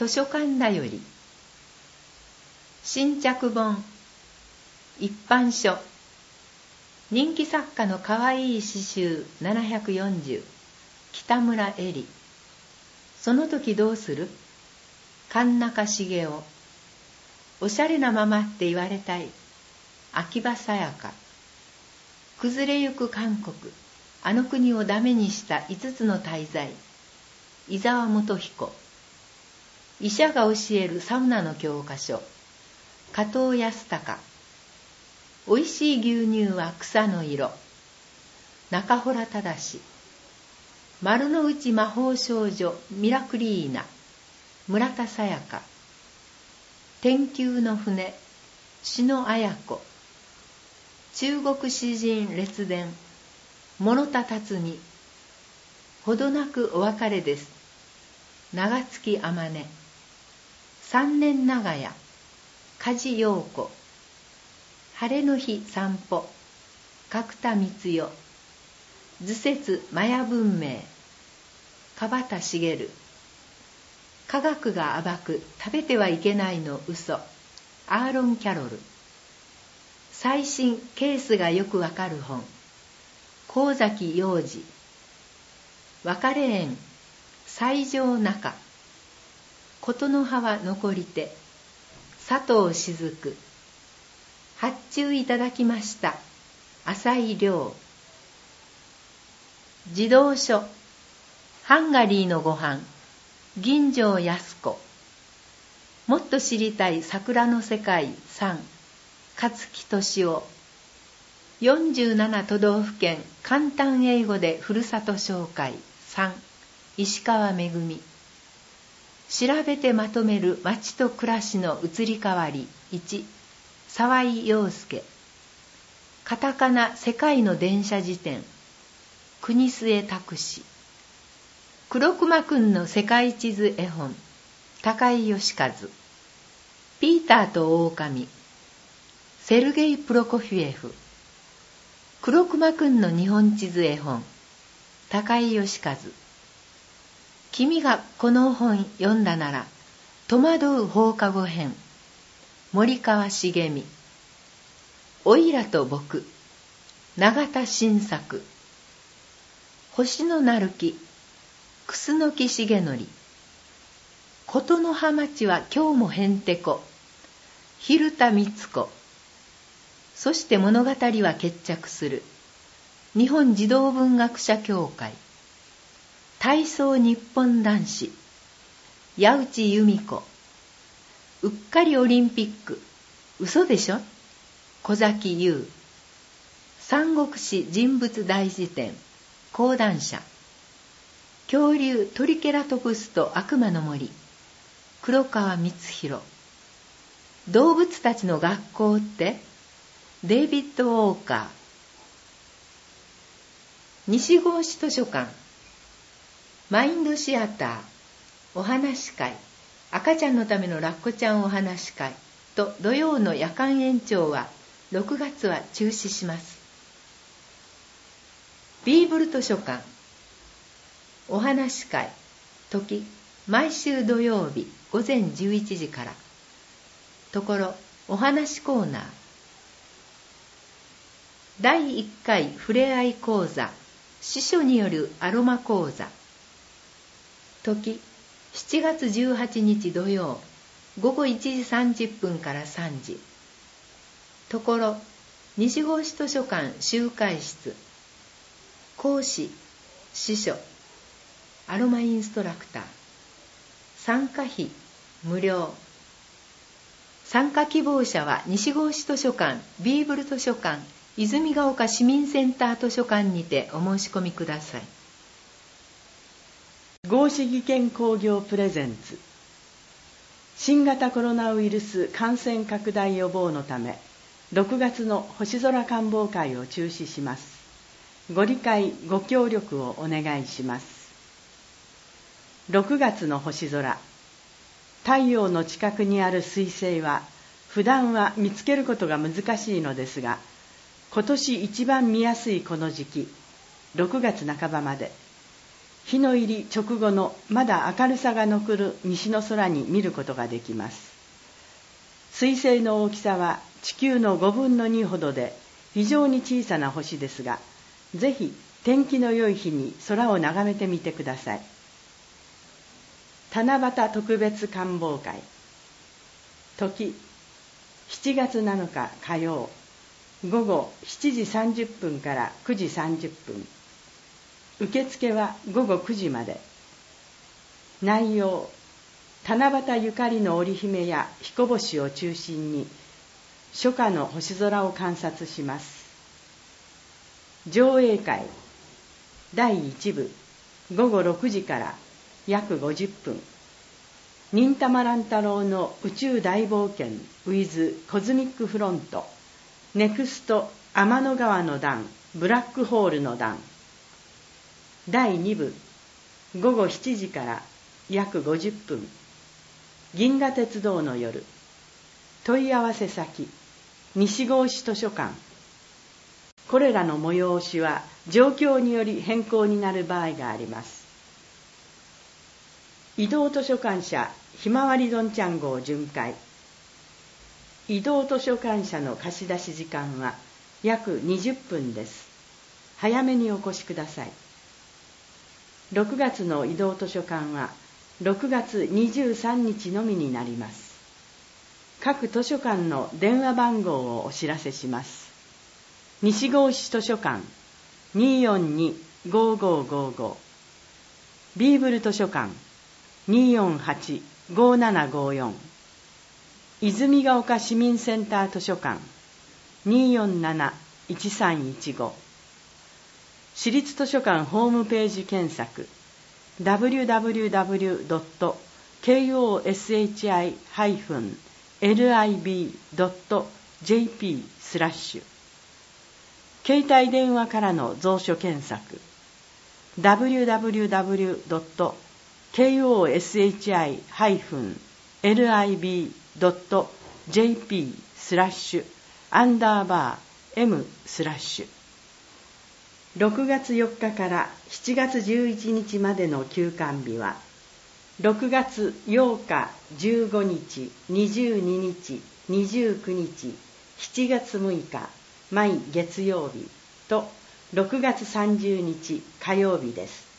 図書館だより。新着本、一般書。人気作家のかわいい詩集740、北村恵里。その時どうする？神中茂雄。おしゃれなままって言われたい。秋葉さやか。崩れゆく韓国、あの国をダメにした5つの大罪。伊沢元彦。医者が教えるサウナの教科書。加藤康隆。おいしい牛乳は草の色。中洞正。丸の内魔法少女ミラクリーナ。村田沙耶香。天球の船篠綾子。中国詩人列伝諸田辰巳。ほどなくお別れです。長月あまね。三年長屋梶陽子。晴れの日散歩角田光代。図説マヤ文明樺田茂。科学が暴く食べてはいけないの嘘アーロン・キャロル。最新ケースがよくわかる本神崎洋二。別れ縁西条中。琴の葉は残りて佐藤雫。発注いただきました浅井亮。児童書ハンガリーのご飯銀城靖子。もっと知りたい桜の世界3勝木俊夫。47都道府県簡単英語でふるさと紹介3石川めぐみ。調べてまとめる街と暮らしの移り変わり1沢井陽介。カタカナ世界の電車辞典国末拓司。黒熊くんの世界地図絵本高井義和。ピーターと狼セルゲイ・プロコフィエフ。黒熊くんの日本地図絵本高井義和。君がこの本読んだなら戸惑う放課後編森川茂美。おいらと僕永田新作。星のなる木楠木重則。琴の葉町は今日もへんてこ蛭田光子。そして物語は決着する日本児童文学者協会。体操日本男子矢内由美子。うっかりオリンピック嘘でしょ小崎優。三国志人物大辞典講談社。恐竜トリケラトプスと悪魔の森黒川光弘。動物たちの学校ってデイビッド・ウォーカー。西郷市図書館マインドシアターお話会赤ちゃんのためのラッコちゃんお話会と土曜の夜間延長は6月は中止します。ビーブル図書館お話会時毎週土曜日午前11時から。ところお話コーナー第1回ふれあい講座司書によるアロマ講座時7月18日土曜午後1時30分から3時。ところ西郷市図書館集会室。講師司書アロマインストラクター。参加費無料。参加希望者は西郷市図書館ビーブル図書館泉ヶ丘市民センター図書館にてお申し込みください。 合志技研工業プレゼンツ。新型コロナウイルス感染拡大予防のため6月の星空観望会を中止します。ご理解ご協力をお願いします。6月の星空、太陽の近くにある彗星は普段は見つけることが難しいのですが、今年一番見やすいこの時期6月半ばまで日の入り直後のまだ明るさが残る西の空に見ることができます。彗星の大きさは地球の5分の2ほどで非常に小さな星ですが、ぜひ天気の良い日に空を眺めてみてください。七夕特別観望会。時7月7日火曜、午後7時30分から9時30分。受付は午後9時まで。内容、七夕ゆかりの織姫や彦星を中心に初夏の星空を観察します。上映会、第1部、午後6時から約50分。忍たま乱太郎の宇宙大冒険 with コズミックフロント、ネクスト天の川の段、ブラックホールの段。第2部、午後7時から約50分。銀河鉄道の夜。問い合わせ先、西郷市図書館。これらの催しは状況により変更になる場合があります。移動図書館社ひまわりどんちゃん号巡回。移動図書館社の貸し出し時間は約20分です。早めにお越しください。6月の移動図書館は6月23日のみになります。各図書館の電話番号をお知らせします。西郷市図書館 242-5555、 ビーブル図書館 248-5754、 泉ヶ丘市民センター図書館 247-1315、 市立図書館ホームページ検索 www.koshi-lib.jp/携帯電話からの蔵書検索 www.koshi-lib.jp/m/6 月4日から7月11日までの休館日は6月8日、15日、22日、29日、7月6日毎月曜日と6月30日火曜日です。